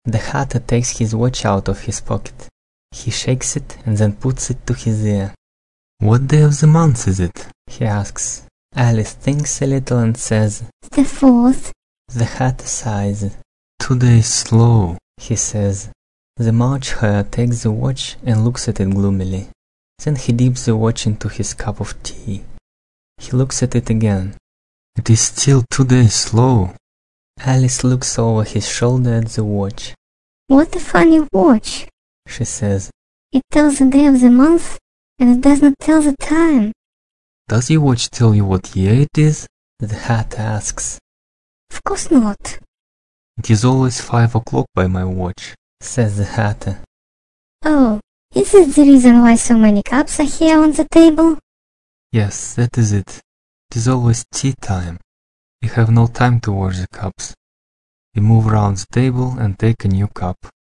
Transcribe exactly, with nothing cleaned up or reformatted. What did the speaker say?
The Hatter takes his watch out of his pocket. He shakes it and then puts it to his ear. What day of the month is it? He asks. Alice thinks a little and says, The fourth. The Hatter sighs. Today is slow, he says. The March Hare takes the watch and looks at it gloomily. Then he dips the watch into his cup of tea. He looks at it again. It is still two days slow. Alice looks over his shoulder at the watch. What a funny watch, she says. It tells the day of the month, and it does not tell the time. Does your watch tell you what year it is? The Hatter asks. Of course not. It is always five o'clock by my watch, says the Hatter. Oh, is this the reason why so many cups are here on the table? Yes, that is it. It is always tea time. We have no time to wash the cups. We move round the table and take a new cup.